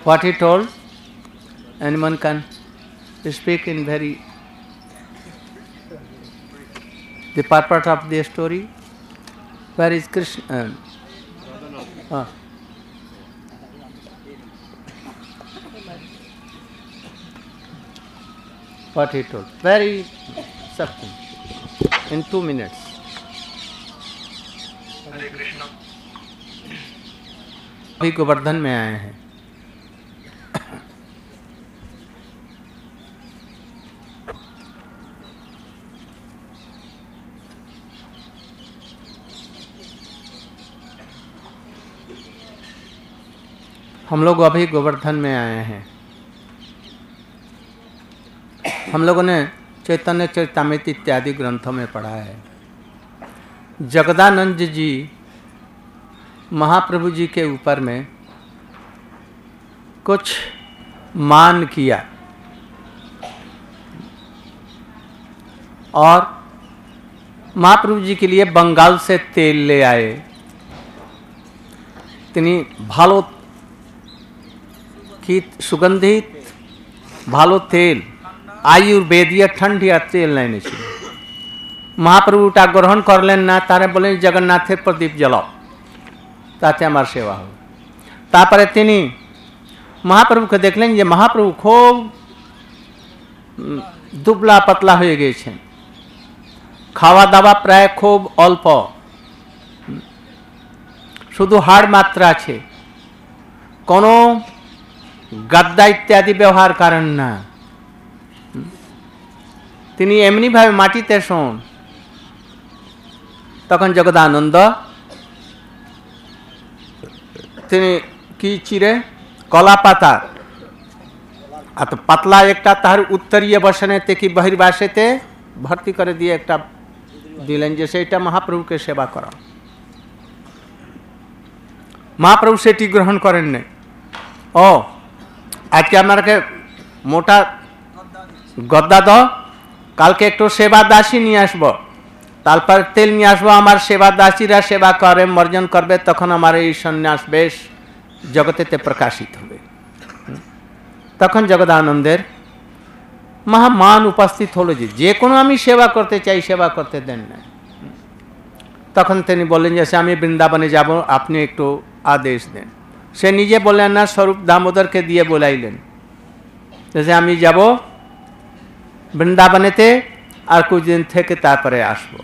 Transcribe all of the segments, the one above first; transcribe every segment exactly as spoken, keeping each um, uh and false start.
what he told? Anyone can speak in very the purport of the story? Where is Krishna? Uh, uh. What he told? Very something. In two minutes. हरे कृष्णा। अभी गोवर्धन में आए हैं। हम लोग अभी गोवर्धन में आए हैं। हम लोगों ने चैतन्य चरितामृत इत्यादि ग्रंथों में पढ़ा है, जगदानंद जी महाप्रभु जी के ऊपर में कुछ मान किया और महाप्रभु जी के लिए बंगाल से तेल ले आए। তিনি ভালো की सुगंधित ভালো তেল आयुर्वेदीय ठंडिया तेल लेने चाहिए। महाप्रभु टा ग्रहण करलें ना, तारे बोले जगन्नाथेर प्रदीप जलाओ ताते आमार सेवा हो। तारपरे तिनी महाप्रभु के देखलें जे महाप्रभु खूब दुबला पतला हो गए, खावा दावा प्राय खूब अल्प, शुधु हाड़ मात्रा छे, कोनो गद्दा इत्यादि व्यवहार कारण ना। তিনি এমনি ভাবে মাটিতে শোন। তখন জগদানন্দ তিনি কি চিরে কলা পাতা আর পাতলা একটা তার উত্তরীয় বসনেতে কি বহির্বাসেতে ভর্তি করে দিয়ে একটা দিলেন যে সেটা মহাপ্রভুকে সেবা করা। মহাপ্রভু সেটি গ্রহণ করেন নাই। ও আজকে আমাকে মোটা গদ্দা দাও, কালকে একটু সেবা দাসী নিয়ে আসবো, তারপর তেল নিয়ে আসবো, আমার সেবা দাসীরা সেবা করে মর্জন করবে, তখন আমার এই সন্ন্যাস বেশ জগতেতে প্রকাশিত হবে। তখন জগদানন্দের মহামান উপস্থিত হলো যে যে কোনো আমি সেবা করতে চাই সেবা করতে দেন না। তখন তিনি বললেন যে আমি বৃন্দাবনে যাব, আপনি একটু আদেশ দেন। সে নিজে বললেন না, স্বরূপ দামোদরকে দিয়ে বলাইলেন যে আমি যাব বৃন্দাবনেতে আর कुछ दिन থেকে তারপরে আসবো।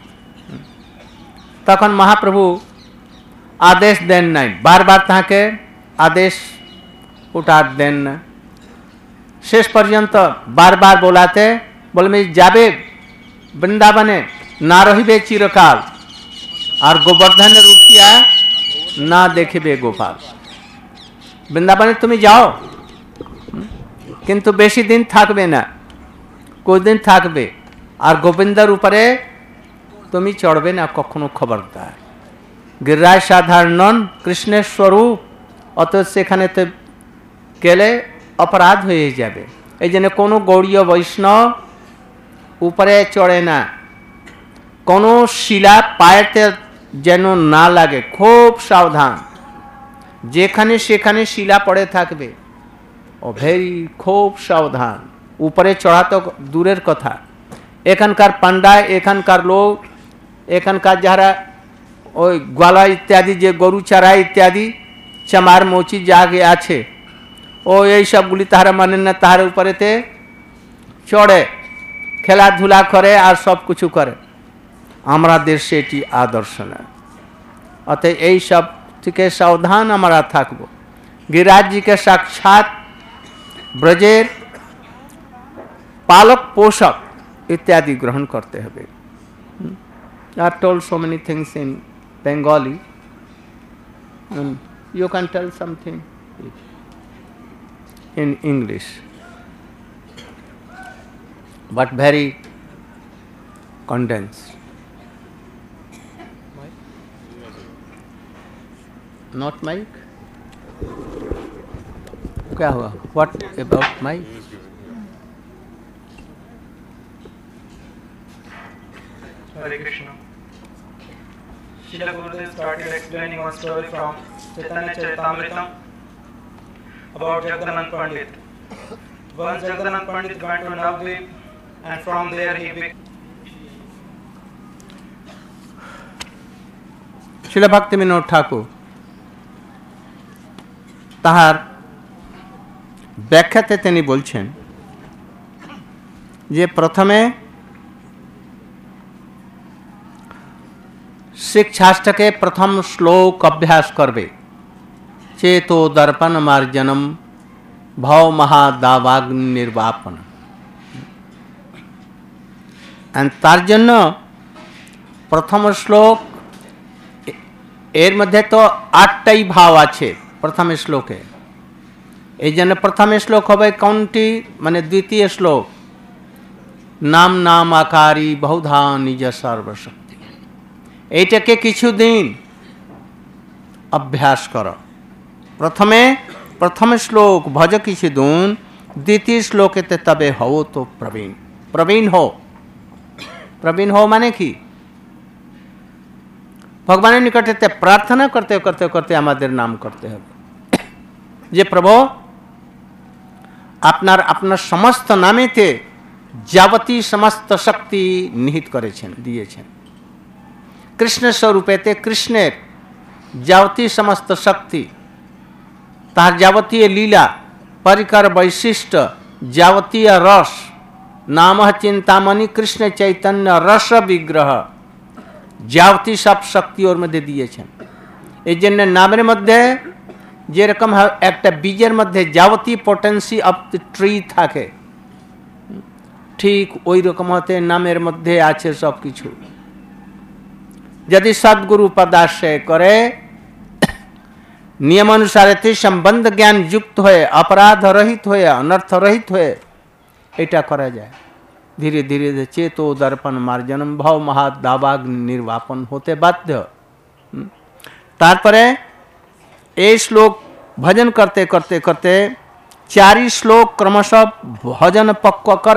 তখন মহাপ্রভু আদেশ দেন নাই, বারবার তাকে আদেশ উঠার দেন না। শেষ পর্যন্ত বারবার বলাতে বলবে যাবে বৃন্দাবনে, না রহিবে চিরকাল, আর গোবর্ধনের উঠিয়া না দেখিবে গোপাল। বৃন্দাবনে তুমি যাও কিন্তু বেশি দিন থাকবে না, कुछ दिन থাকবে, আর গোবিন্দর উপরে তুমি চড়বে না কখনো, খবরদার। গিরিরাজ সাধারণ কৃষ্ণের স্বরূপ, অত সেখানে তো গেলে অপরাধ হয়ে যাবে। এই জন্য কোনো গৌড়ীয় বৈষ্ণব উপরে চড়ে না, কোনো শিলা পায়েতে যেন না লাগে, খুব সাবধান। যেখানে সেখানে শিলা পড়ে থাকবে, ও ভেরি খুব সাবধান। উপরে চড়া তো দূরের কথা, এখানকার পান্ডা, এখানকার লোক, এখানকার যারা ওই গোয়ালা ইত্যাদি যে গরু চারা ইত্যাদি চামার মৌচি জাগে আছে, ও এই সবগুলি তাহারা মানেন না, তাহার উপরেতে চড়ে খেলাধুলা করে আর সব কিছু করে। আমাদের সেটি আদর্শ না। অতএব এই সব থেকে সাবধান আমরা থাকবো। गिरिराजजीকে সাক্ষাৎ ব্রজের पालक पोषक इत्यादि ग्रहण करते हैं। I have told so many things in Bengali. And you can tell something in English, but very condensed. Not mic? क्या हुआ? What about mic? Hare Krishna. Srila Gurudev started explaining one story from Chaitanya Charitamrita. about Jagdanand Pandit. Once Jagdanand Pandit went to Navadvip, and from there he became শিলা ভক্তিবিনোদ ঠাকুর তাহার ব্যাখ্যাতে তিনি বলছেন যে প্রথমে শিক্ষাষ্টাকে প্রথম শ্লোক অভ্যাস করবে চেতো দর্পণ মার্জনম ভব মহাদাবাগ্নি নির্বাপন, তার জন্য প্রথম শ্লোক এর মধ্যে তো আটটাই ভাব আছে প্রথম শ্লোকে, এই জন্য প্রথম শ্লোক হবে কোনটি, মানে দ্বিতীয় শ্লোক, নাম নাম আকারী বহুধা নিজ সর্বশক্তি। এইটাকে কিছুদিন অভ্যাস করো। প্রথমে প্রথম শ্লোক ভজ কিছুদিন, দ্বিতীয় শ্লোকেতে তবে হও তো প্রবীণ। প্রবীণ হো, প্রবীণ হো মানে কি, ভগবানের নিকটেতে প্রার্থনা করতে করতে করতে আমাদের নাম করতে হবে যে প্রভু আপনার আপনার সমস্ত নামেতে যাবতীয় সমস্ত শক্তি নিহিত করেছেন, দিয়েছেন। কৃষ্ণ স্বরূপেতে কৃষ্ণের যাবতীয় সমস্ত শক্তি, তার যাবতীয় লীলা, পরিকর বৈশিষ্ট্য, যাবতীয় রস, নাম চিন্তামণি কৃষ্ণ চৈতন্য রস বিগ্রহ, যাবতীয় সব শক্তি ওর মধ্যে দিয়েছেন। এই জন্য নামের মধ্যে যেরকম একটা বীজের মধ্যে যাবতীয় পোটেন্সি অফ দ্য ট্রি থাকে, ঠিক ওই রকম হতে নামের মধ্যে আছে সব কিছু। যদি সদ্গুরু পদাশ্রয় করে নিয়মানুসারে সম্বন্ধ জ্ঞান যুক্ত হয়ে, অপরাধ রহিত হয়ে, অনর্থ রহিত হয়ে এটা করা যায়, ধীরে ধীরে চেতো দর্পণ মার্জনম ভব মহাদাবাগ্নি নির্বাপন হতে বাধ্য। তারপরে এই শ্লোক ভজন করতে করতে করতে চারি শ্লোক ক্রমশ ভজন পক্ক কর।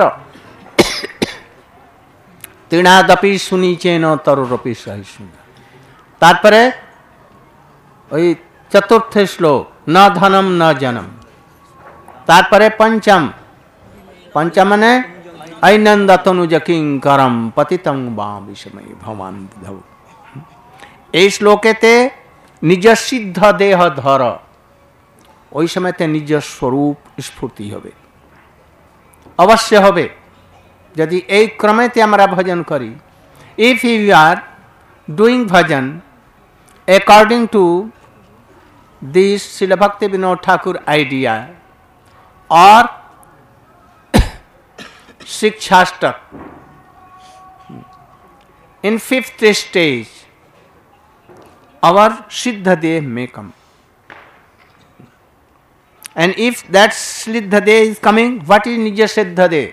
তৃণাদপি সুনিচেন তরুরপি সহিষ্ণু। তারপরে ওই চতুর্থ শ্লোক ন ধনম ন জনম। তারপরে পঞ্চম, পঞ্চম মানে ঐনন্দতনুজ কিঙ্করম পতিতং বা বিষময় ভবান বুধৌ। এই শ্লোকেতে নিজ সিদ্ধ দেহ ধর, ওই সময়তে নিজ স্বরূপ স্ফূর্তি হবে, অবশ্য হবে যদি এই ক্রমেতে আমরা ভজন করি। If you are doing bhajan according to this Srila Bhaktivinod Thakur idea or Shikshastak, in fifth stage our Siddhadev may come, and if that Siddhadev is coming, what is Nija Siddhadev?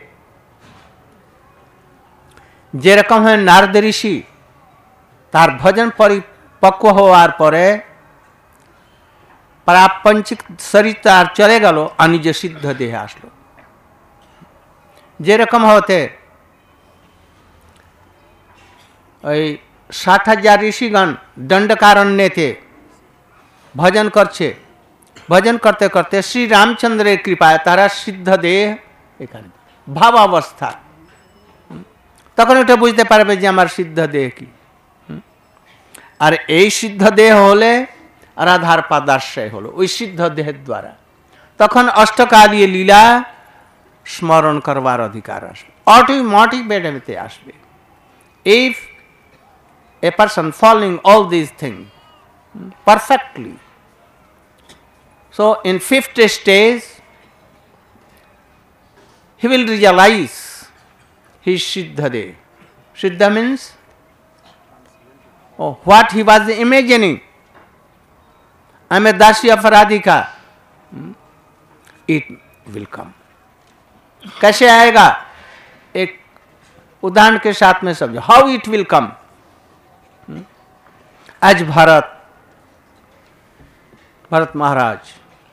যেরকম হয় নারদ ঋষি তার ভজন পরিপক্ব হওয়ার পরে প্রাপঞ্চিক শরীর তার চলে গেল আর নিজ সিদ্ধ দেহে আসলো। যেরকম হতে ওই ষাট হাজার ঋষিগণ দণ্ডকারণ্যেতে ভজন করছে, ভজন করতে করতে শ্রী রামচন্দ্রের কৃপায় তারা সিদ্ধ দেহ এখানে ভাব অবস্থা, তখন ওটা বুঝতে পারবে যে আমার সিদ্ধ দেহ কি। আর এই সিদ্ধ দেহ হলে রাধার পাদাশ্রয় হলো ওই সিদ্ধ দেহের দ্বারা, তখন অষ্টকালীয় লীলা স্মরণ করবার অধিকার আসবে, অটোমেটিক আসবে। If a person following all this thing perfectly, so in fifth stage he will realise his siddha deha. Siddha means oh, what he was imagining. I am a Dashi of Radhika. It will come. कैसे आएगा? एक उदाहरण के साथ में समझो. How it will come? आज Bharat, Bharat Maharaj,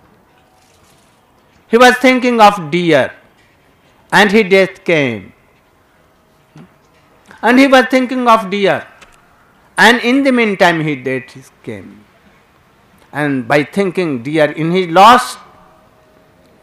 he was thinking of deer, and his death came. And he was thinking of deer, and in the meantime his death came. And by thinking deer in his lost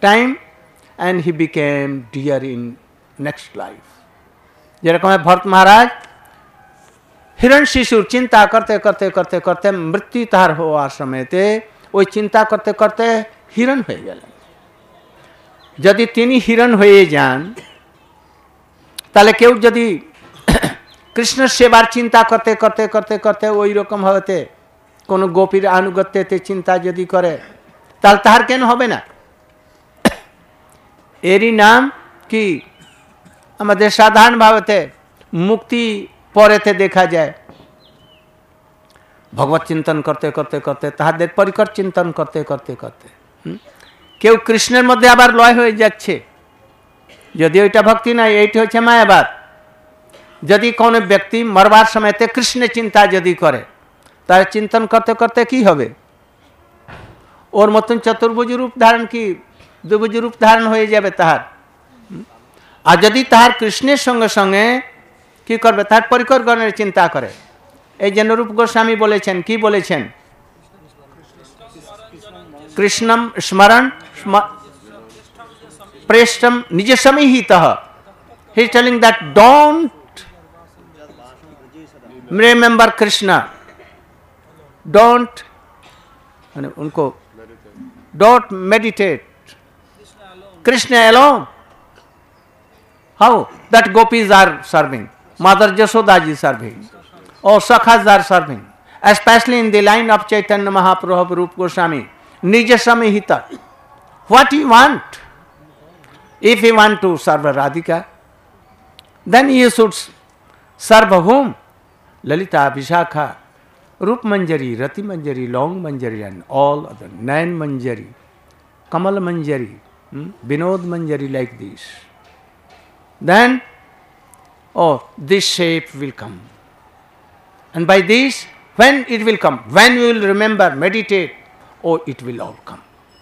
time and he became dear in next life. যেরকম ভরত মহারাজ হিরণ শিশুর চিন্তা করতে করতে করতে করতে মৃত্যু তার হওয়ার সময়তে ওই চিন্তা করতে করতে হিরণ হয়ে গেলেন। যদি তিনি হিরণ হয়ে যান তাহলে কেউ যদি কৃষ্ণের সেবার চিন্তা করতে করতে করতে করতে ওই রকম হতে কোনো গোপীর আনুগত্যতে চিন্তা যদি করে তাহলে তাহার কেন হবে না? এরই নাম কি আমাদের সাধারণ ভাবেতে মুক্তি পরেতে দেখা যায়। ভগবত চিন্তন করতে করতে করতে তাহাদের পরিকর চিন্তন করতে করতে করতে কেউ কৃষ্ণের মধ্যে আবার লয় হয়ে যাচ্ছে। যদি ওইটা ভক্তি নাই, এইটা হচ্ছে মায়াবাদ। যদি কোনো ব্যক্তি মরবার সময়তে কৃষ্ণের চিন্তা যদি করে তাহলে চিন্তন করতে করতে কি হবে? ওর মতন চতুর্ভুজ রূপ ধারণ কি দুভুজ রূপ ধারণ হয়ে যাবে তাহার। আর যদি তাহার কৃষ্ণের সঙ্গে সঙ্গে কি করবে? তাহার পরিকর গণের চিন্তা করে। এই যে রূপ গোস্বামী বলেছেন, কি বলেছেন? কৃষ্ণম স্মরণ প্রেষ্টম নিজসমিহিতঃ। He is telling that don't remember Krishna, don't उनको don't meditate Krishna alone. How that gopis are serving, mother Yashoda ji serving, और सखाज are serving, especially in the line of Chaitanya Mahaprabhu Rupa Goswami, Nija Samihita. What you want? If you want to serve Radhika, then you should serve whom? Lalita, Vishakha, Rup Manjari, Rati Manjari, Long Manjari, and all other, Nayan Manjari, Kamal Manjari, hmm? Vinod Manjari, like this. Then, oh, this shape will come. And by this, when it will come? When you will remember, meditate, oh, it will all come.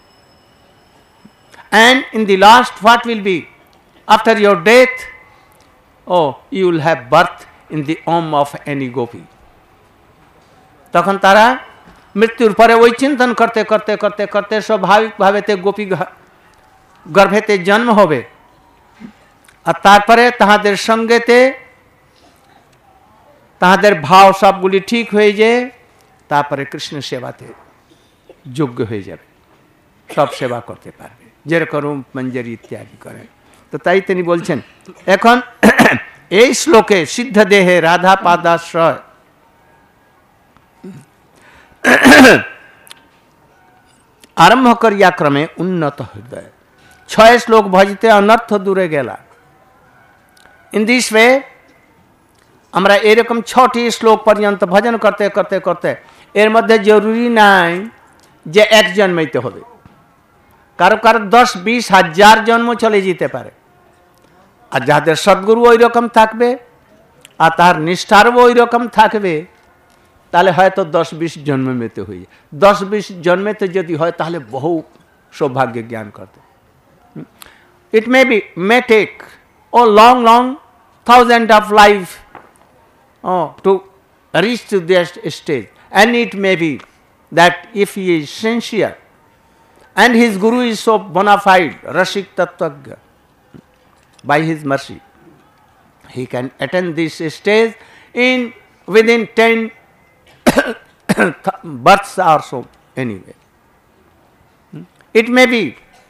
And in the last, what will be? After your death, oh, you will have birth in the home of any gopi. তখন তারা মৃত্যুর পরে ওই চিন্তন করতে করতে করতে করতে স্বাভাবিক ভাবেতে গোপী গর্ভেতে জন্ম হবে। আর তারপরে তাহাদের সঙ্গেতে তাহাদের ভাব সবগুলি ঠিক হয়ে যায়, তারপরে কৃষ্ণ সেবাতে যোগ্য হয়ে যাবে, সব সেবা করতে পারবে, যেরকম মঞ্জরি ইত্যাদি করেন। তো তাই তিনি বলছেন এখন এই শ্লোকে সিদ্ধ দেহে রাধা পাদাশ্রয় আরম্ভ করিয়া ক্রমে উন্নত হৃদয় ছয় শ্লোক ভজিতে অনর্থ দূরে গেলা। ইন দিস ওয়ে আমরা এরকম ছটি শ্লোক পর্যন্ত ভজন করতে করতে করতে, এর মধ্যে জরুরি নাই যে এক জন্মাইতে হবে, কারো কারো দশ বিশ হাজার জন্ম চলে যেতে পারে। আর যাদের সদ্গুরু ওই রকম থাকবে আর তার নিষ্ঠারও ওই রকম থাকবে, তাহলে হয়তো দশ বিশ জন্মেতে হয়ে যায়। দশ বিশ জন্মেতে যদি হয় তাহলে বহু সৌভাগ্য জ্ঞান করতে। It may be may take a long long thousand of life to reach to this stage, and it may be that if he is sincere and his guru is so bona fide, Rashik Tattwagya, by his mercy, he can attain this stage in within ten births or so anyway. It may be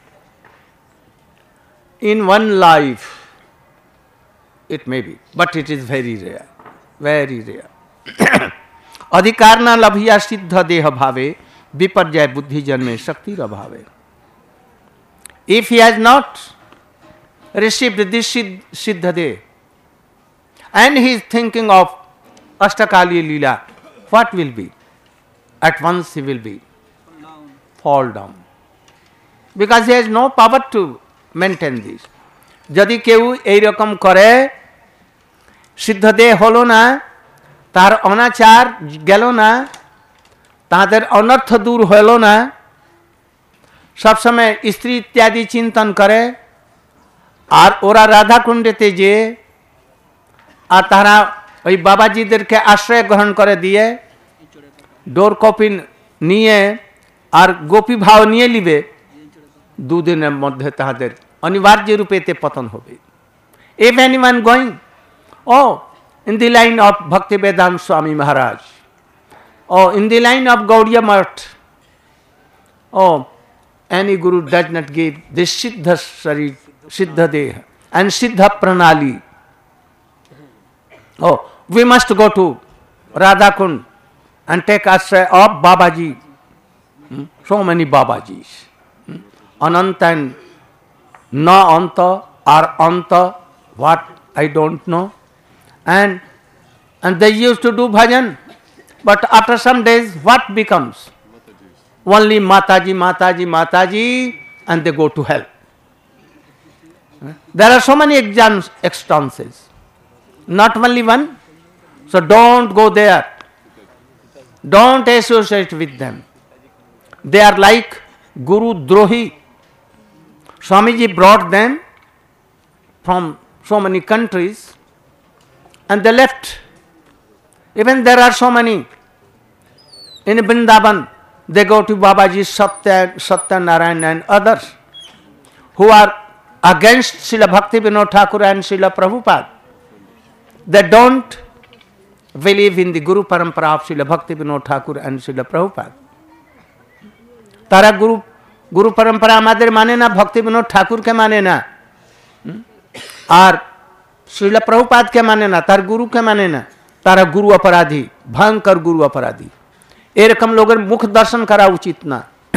in one life, it may be, but it is very rare, very rare. अधिकार न लभिया सिद्ध देह भावे विपर्जय बुद्धि जन्मे शक्ति अभावे. If he has not received this siddha day and he is thinking of Ashtakali Leela, what will be? At once he will be fall down, because he has no power to maintain this. যদি কেউ এইরকম করে, সিদ্ধ দেহ হলো না, তার অনাচার গেল না, তাদের অনর্থ দূর হল না, সবসময় স্ত্রী ইত্যাদি চিন্তন করে, আর ওরা রাধাকুণ্ডেতে যে আর তারা ওই বাবাজিদেরকে আশ্রয় গ্রহণ করে দিয়ে ডোর কপি নিয়ে আর গোপী ভাব নিয়ে নিবে, দুদিনের মধ্যে তাহাদের অনিবার্য রূপেতে পতন হবে। If anyone going, oh, in the line of Bhaktivedanta Swami Maharaj, oh, in the line of Gaudiya Math, oh, any guru does not give this Siddha Sharir, Siddha Deha and Siddha Pranali. Oh, we must go to Radhakund and take ashray of Babaji. Hmm? So many Babajis. Hmm? Ananta and Na Anta or Anta, what I don't know. And, and they used to do bhajan. But after some days, what becomes? Only Mataji, Mataji, Mataji, and they go to hell. There are so many exams, instances. Not only one. So don't go there. Don't associate with them. They are like Guru Drohi. Swamiji brought them from so many countries and they left. Even there are so many. In Vrindavan, they go to Babaji Satya, Satyanarayan and others who are against Srila Bhaktivinoda Thakur and Srila Prabhupada. They don't believe in the Guru Parampara of Srila Bhaktivinoda Thakur and Srila Prabhupada. Tara Guru Guru Parampara amader mane na, Bhaktivinoda Thakur ke mane na, R Srila Prabhupada ke mane na, tar Guru ke mane na, তারা গুরু অপরাধী, ভয়ঙ্কর গুরু অপরাধী। এরকম লোকের মুখ দর্শন করা উচিত না।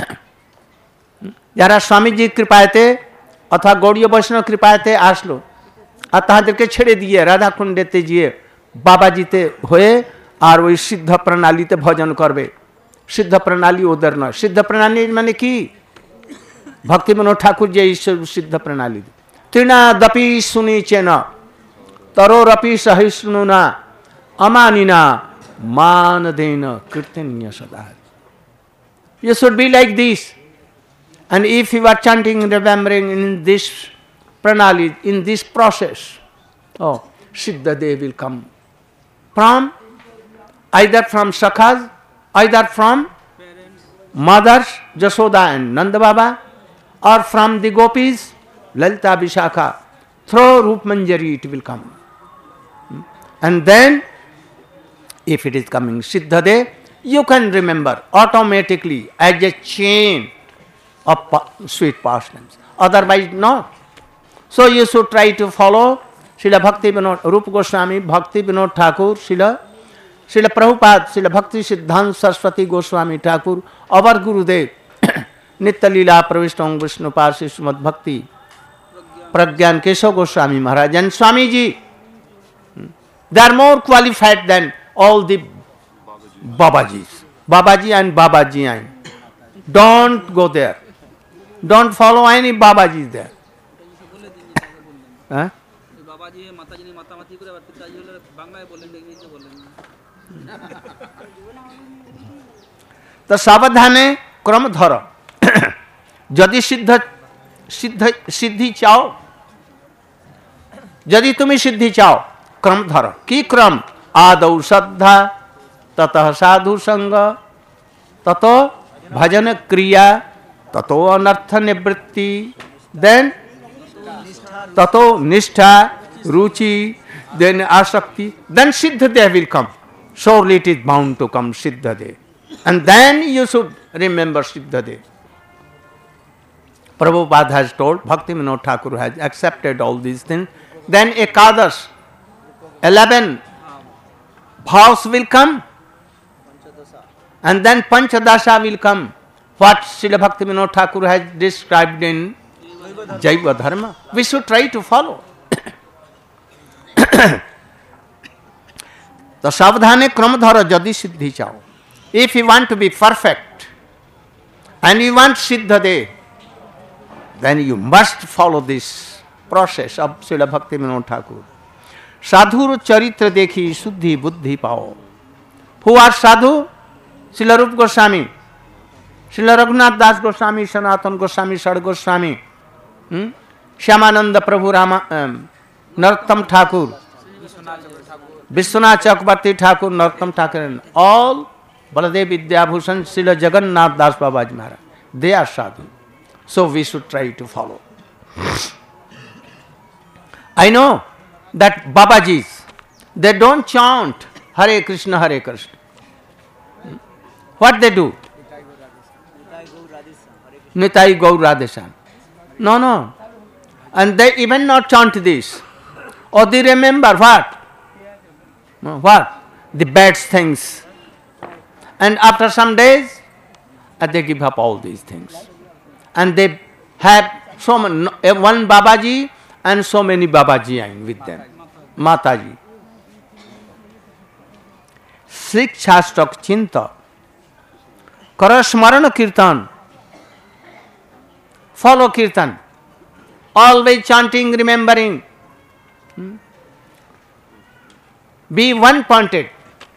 যারা স্বামীজির কৃপায়তে অথবা গৌড়ীয় বৈষ্ণব কৃপায়তে আসলো আর তাদেরকে ছেড়ে দিয়ে রাধাকুণ্ডেতে গিয়ে বাবাজিতে হয়ে আর ওই সিদ্ধ প্রণালীতে ভজন করবে, সিদ্ধ প্রণালী ওদের নয়। সিদ্ধ প্রণালী মানে কি? ভক্তিবিনোদ ঠাকুর যে ঈশ্বর সিদ্ধ প্রণালী, তৃণাদপি শুনিছেন তরোরপি সহিষ্ণু না Amanina manadena kirtanya sadhar. You should be like this. And if you are chanting, remembering in this pranali, in this process, oh, Siddha Dev will come. From, either from Sakhas, either from mothers, Jasoda and Nanda Baba, or from the gopis, Lalita Vishakha. Through Rup Manjari it will come. And then, if it is coming Siddha Dev, you can remember automatically as a chain of sweet pastimes. Otherwise not. So you should try to follow Srila Bhaktivinoda, Rupa Goswami, Bhaktivinoda Thakur, Srila, Srila Prabhupada, Srila Bhakti Siddhanta Saraswati Goswami Thakur, our Gurudev, Nitya Leela Pravishtam Vishnu Parsi Srimad Bhakti, Pragyan Keshav Goswami Maharaj and Swamiji. They are more qualified than all the Babajis. Babaji and Babaji. Don't go there. Don't follow any Babaji there. Huh? তো সাবধানে ক্রম ধর। যদি সিদ্ধ সিদ্ধ সিদ্ধি চাও, যদি তুমি সিদ্ধি চাও, ক্রম ধর। কি ক্রম? आदौ श्रद्धा, ततः साधु संग, ततो भजन क्रिया, ततो अनर्थ निवृत्ति, देन ततो nishtha, ruchi, then asakti, then Siddha Dev will come. Surely it is bound to come Siddha Dev. And then you should remember Siddha Dev. Prabhupada has told, Bhaktivinoda Thakur has accepted all these things. Then Ekadash, eleven vows will come, and then Panchadasha will come. What Srila Bhaktivinoda Thakur has described in Jaiva Dharma, we should try to follow. तो सावधाने क्रम धरो यदि सिद्धि चाहो. If you want to be perfect and you want Siddha Dev, then you must follow this process of Srila Bhaktivinoda Thakur. साधुर चरित्र देखी शुद्धि बुद्धि पाओ. Who are sadhu? Srila Rupa Goswami, Srila Raghunath Das Goswami, Sanatan Goswami, Sad Goswami, hmm? Shyamananda Prabhu Rama, um, Narottam Thakur, Vishwanath Chakrabarti Thakur, Narottam Thakur, and all Baladev Vidyabhushan, Srila Jagannath Das Babaji Maharaj. They are sadhu. So we should try to follow. I know that Babajis, they don't chant Hare Krishna, Hare Krishna. What they do? Nitai Gaur Radheshan. No, no. And they even not chant this. Or they remember what? What? The bad things. And after some days, they give up all these things. And they have so many, one Babaji and so many Babaji with them. Mataji. Shiksha Stak Chinta. Kara Smarana Kirtan. Follow Kirtan. Always chanting, remembering. Hmm? Be one-pointed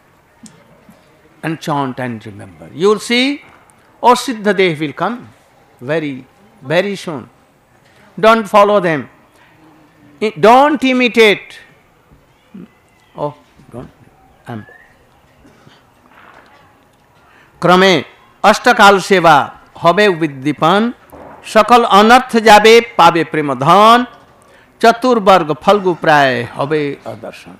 and chant and remember. You will see, oh Siddhadev will come very, very soon. Don't follow them. I- Don't imitate. Oh, don't. Um. Krame Ashtakal Seva Hobe Viddhipan Sakal Anarth Jabe Pabe Premadhan Chaturbarg Phalgu Pray Hobe Adarshan.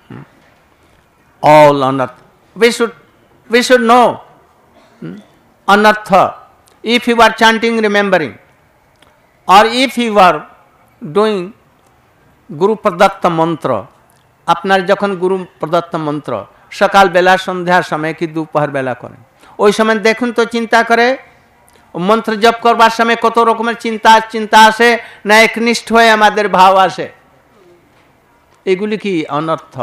All anarth. We should, we should know hmm, anartha. If you are chanting, remembering, or if you are doing Guru Pradatta mantra, আপনার যখন গুরু প্রদত্ত মন্ত্র সকাল বেলা সন্ধ্যার সময় কি দুপুর বেলা করেন, ওই সময় দেখুন তো চিন্তা করে মন্ত্র জপ করবার সময় কত রকমের চিন্তা চিন্তা আসে না একনিষ্ঠ হয়ে আমাদের ভাব আসে, এগুলি কি অনর্থ।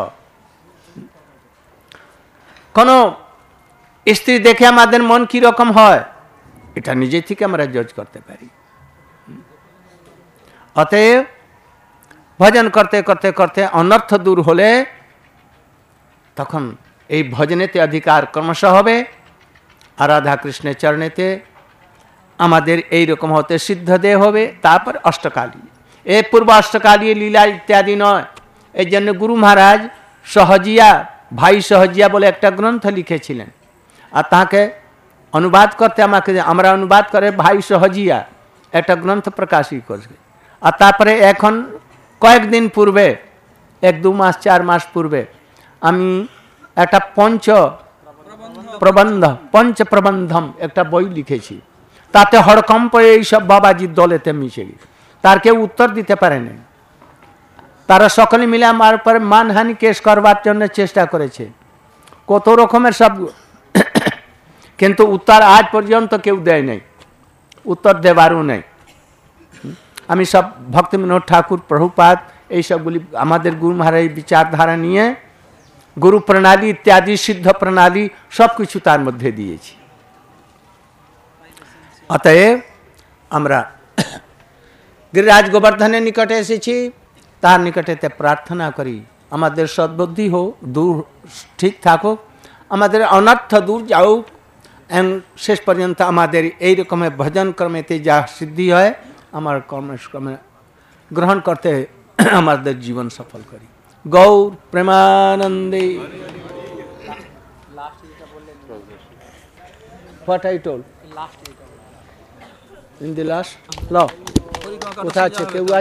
কোনো স্ত্রী দেখে আমাদের মন কি রকম হয় এটা নিজে থেকে আমরা জজ করতে পারি। অতএব ভজন করতে করতে করতে অনর্থ দূর হলে তখন এই ভজনেতে অধিকার ক্রমশ হবে, আর রাধা কৃষ্ণের চরণেতে আমাদের এই রকম হতে সিদ্ধদেহ হবে। তারপর অষ্টকালী, এ পূর্ব অষ্টকালীয় লীলা ইত্যাদি নয়। এই জন্য গুরু মহারাজ সহজিয়া, ভাই সহজিয়া বলে একটা গ্রন্থ লিখেছিলেন, আর তাকে অনুবাদ করতে আমাকে আমরা অনুবাদ করে ভাই সহজিয়া একটা গ্রন্থ প্রকাশিত করছে। আর তারপরে এখন কয়েকদিন পূর্বে, এক দু মাস চার মাস পূর্বে আমি একটা পঞ্চ প্রবন্ধ পঞ্চ প্রবন্ধম একটা বই লিখেছি, তাতে হড়কম্প এইসব বাবাজির দলেতে মিশে গেছে। তার কেউ উত্তর দিতে পারেনি। তারা সকলে মিলে আমার উপরে মানহানি কেস করবার জন্য চেষ্টা করেছে, কত রকমের সব, কিন্তু উত্তর আজ পর্যন্ত কেউ দেয় নাই, উত্তর দেবারও নেই। আমি সব ভক্তিবিনোদ ঠাকুর, প্রভুপাদ এইসবগুলি আমাদের গুরু মহারাজ বিচারধারা নিয়ে গুরু প্রণালী ইত্যাদি সিদ্ধ প্রণালী সব কিছু তার মধ্যে দিয়েছি। অতএব আমরা গিরিরাজ গোবর্ধনের নিকটে এসেছি, তার নিকটেতে প্রার্থনা করি আমাদের সদ্বুদ্ধি হোক, দূর ঠিক থাকুক, আমাদের অনর্থ দূর যাউক, এবং শেষ পর্যন্ত আমাদের এই রকমের ভজন ক্রমেতে যা সিদ্ধি হয় আমার কর্মক্রমে গ্রহণ করতে আমাদের জীবন সফল করি। গৌর প্রেমানন্দে। What I told? In the last? Law. কোথায় আছে কেউ?